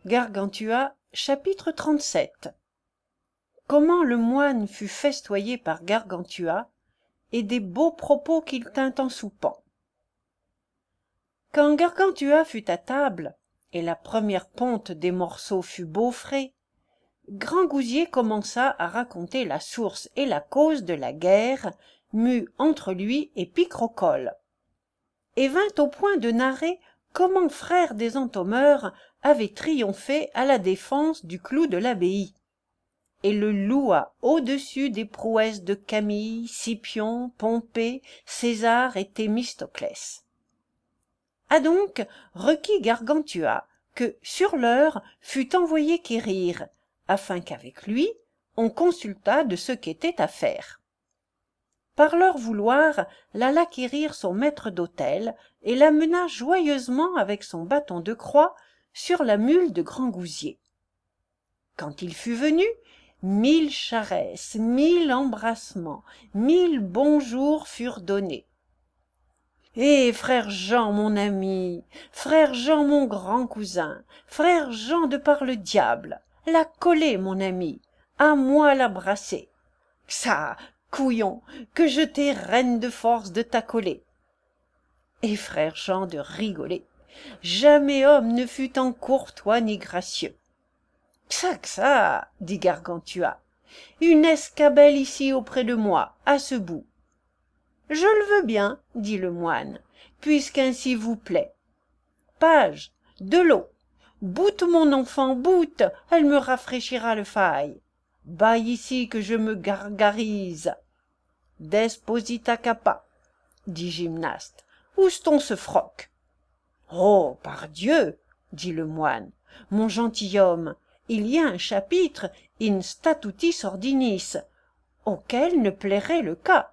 Gargantua, chapitre 37. Comment le moine fut festoyé par Gargantua, et des beaux propos qu'il tint en soupant. Quand Gargantua fut à table, et la première ponte des morceaux fut beaufrée, Grangousier commença à raconter la source et la cause de la guerre mue entre lui et Picrochole, et vint au point de narrer comment Frère des Entomeurs avait triomphé à la défense du clou de l'abbaye, et le loua au-dessus des prouesses de Camille, Scipion, Pompée, César et Thémistoclès. A donc requis Gargantua que, sur l'heure, fût envoyé quérir, afin qu'avec lui, on consultât de ce qu'était à faire. Par leur vouloir, l'alla quérir son maître d'hôtel, et l'amena joyeusement avec son bâton de croix sur la mule de Grangousier. Quand il fut venu, 1000 caresses, 1000 embrassements, 1000 bonjours furent donnés. « Eh, frère Jean, mon ami, frère Jean, mon grand cousin, frère Jean de par le diable, la coller, mon ami, à moi la brasser. Ça, couillon, que je t'ai reine de force de t'accoler. » Et frère Jean de rigoler. Jamais homme ne fut tant courtois ni gracieux. « Ça, dit Gargantua, une escabelle ici auprès de moi, à ce bout. »« Je le veux bien, dit le moine, puisqu'ainsi vous plaît. Page, de l'eau. Boute mon enfant, boute, elle me rafraîchira le faille. Baille ici que je me gargarise. Desposita capa, dit Gymnaste. Ouston se froque. Oh, pardieu, dit le moine, mon gentilhomme, il y a un chapitre in statutis ordinis, auquel ne plairait le cas.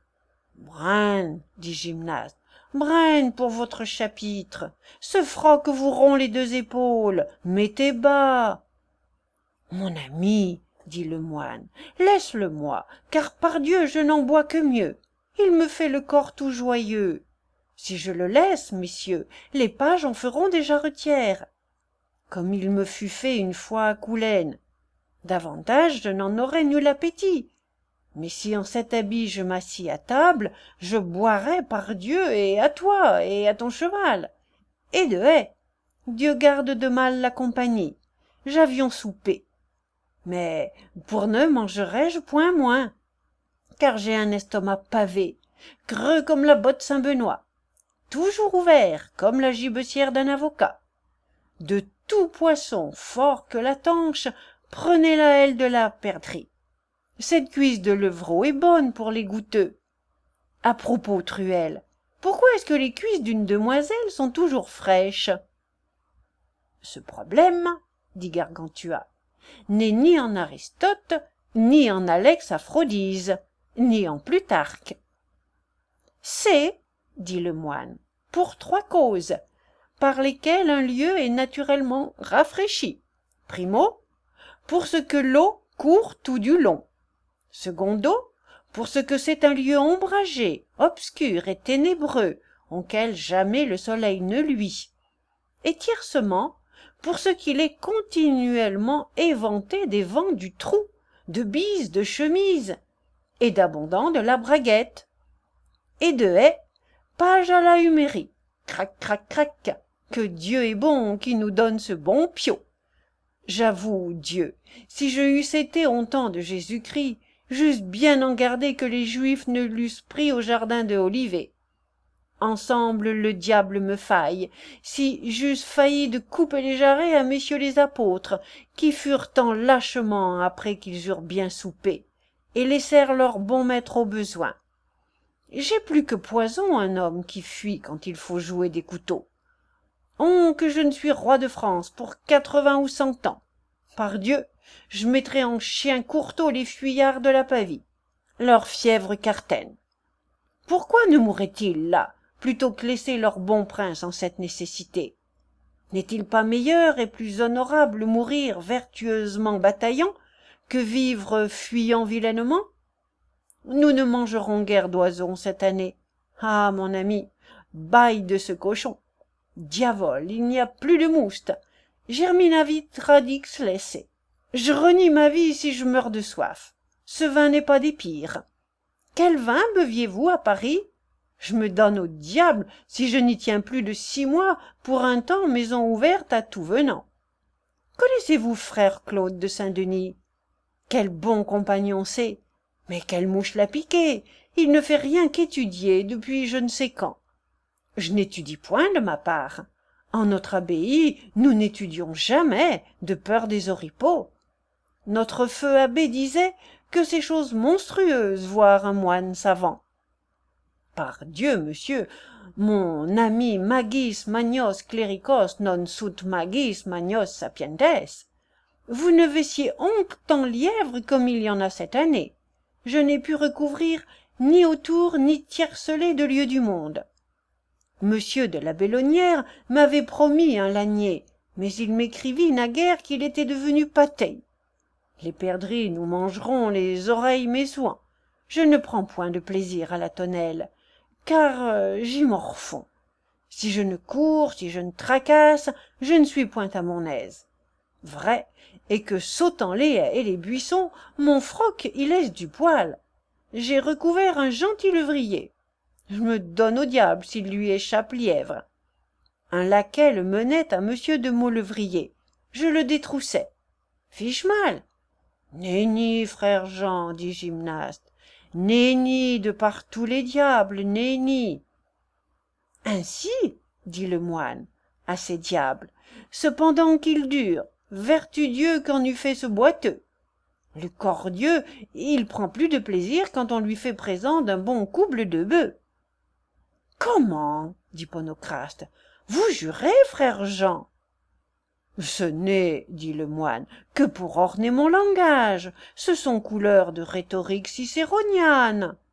Braine, dit Gymnaste, braine pour votre chapitre, ce froc vous rompt les 2 épaules, mettez bas. Mon ami, dit le moine, laisse-le-moi, car pardieu je n'en bois que mieux, il me fait le corps tout joyeux. Si je le laisse, messieurs, les pages en feront des jarretières, comme il me fut fait une fois à Coulaine. Davantage je n'en aurais nul appétit. Mais si en cet habit je m'assis à table, je boirais par Dieu et à toi et à ton cheval. Et de haie, Dieu garde de mal la compagnie, j'avions soupé. Mais pour ne mangerai-je point moins, car j'ai un estomac pavé, creux comme la botte Saint-Benoît, toujours ouvert comme la gibecière d'un avocat. De tout poisson fort que la tanche, prenez la aile de la perdrix. Cette cuisse de levreau est bonne pour les goutteux. À propos, Truelle, pourquoi est-ce que les cuisses d'une demoiselle sont toujours fraîches? Ce problème, dit Gargantua, n'est ni en Aristote, ni en Alex Aphrodise, ni en Plutarque. C'est, dit le moine, pour 3 causes, par lesquelles un lieu est naturellement rafraîchi. Primo, pour ce que l'eau court tout du long. Secondo, pour ce que c'est un lieu ombragé, obscur et ténébreux, auquel jamais le soleil ne luit. Et tiercement, pour ce qu'il est continuellement éventé des vents du trou, de bises, de chemises, et d'abondant de la braguette. Et de haie, page à la humérie, crac, crac, crac, que Dieu est bon qui nous donne ce bon piot. J'avoue, Dieu, si je eusse été au temps de Jésus-Christ, j'eusse bien en gardé que les Juifs ne l'eussent pris au jardin de Olivet. Ensemble le diable me faille, si j'eusse failli de couper les jarrets à messieurs les apôtres, qui furent tant lâchement après qu'ils eurent bien soupé, et laissèrent leur bon maître au besoin. J'ai plus que poison un homme qui fuit quand il faut jouer des couteaux. Oh, que je ne suis roi de France pour 80 ou 100 ans. Pardieu, je mettrai en chien courteau les fuyards de la Pavie, leur fièvre cartaine. Pourquoi ne mourraient-ils là, plutôt que laisser leur bon prince en cette nécessité? N'est-il pas meilleur et plus honorable mourir vertueusement bataillant que vivre fuyant vilainement? Nous ne mangerons guère d'oisons cette année. Ah, mon ami, baille de ce cochon. Diavole, il n'y a plus de moustes. Germinavit radix lesse. Je renie ma vie si je meurs de soif. Ce vin n'est pas des pires. Quel vin beviez-vous à Paris? Je me donne au diable si je n'y tiens plus de 6 mois pour un temps maison ouverte à tout venant. Connaissez-vous frère Claude de Saint-Denis? Quel bon compagnon c'est! Mais quelle mouche l'a piqué! Il ne fait rien qu'étudier depuis je ne sais quand. Je n'étudie point de ma part. En notre abbaye, nous n'étudions jamais, de peur des oripeaux. Notre feu abbé disait que c'est chose monstrueuse voir un moine savant. Pardieu, monsieur, mon ami magis magnos clericos non sunt magis magnos sapientes. Vous ne veissiez onct lièvre comme il y en a cette année. Je n'ai pu recouvrir ni autour ni tierceler de lieux du monde. Monsieur de la Bellonnière m'avait promis un lanier, mais il m'écrivit naguère qu'il était devenu pâté. Les perdrix nous mangeront les oreilles mes soins. Je ne prends point de plaisir à la tonnelle, car j'y morfonds. Si je ne cours, si je ne tracasse, je ne suis point à mon aise. Vrai est que sautant les haies et les buissons, mon froc y laisse du poil. J'ai recouvert un gentil levrier. Je me donne au diable s'il lui échappe lièvre. Un laquais le menait à monsieur de Maulevrier. Je le détroussai. Fiche mal. Nenni, frère Jean, dit Gymnaste. Nenni de par tous les diables, nenni. Ainsi, dit le moine, à ces diables, cependant qu'ils durent, vertu Dieu qu'en eût fait ce boiteux. Le cordieux, il prend plus de plaisir quand on lui fait présent d'un bon couple de bœufs. Comment? dit Ponocraste. Vous jurez, frère Jean? Ce n'est, dit le moine, que pour orner mon langage. Ce sont couleurs de rhétorique cicéroniane.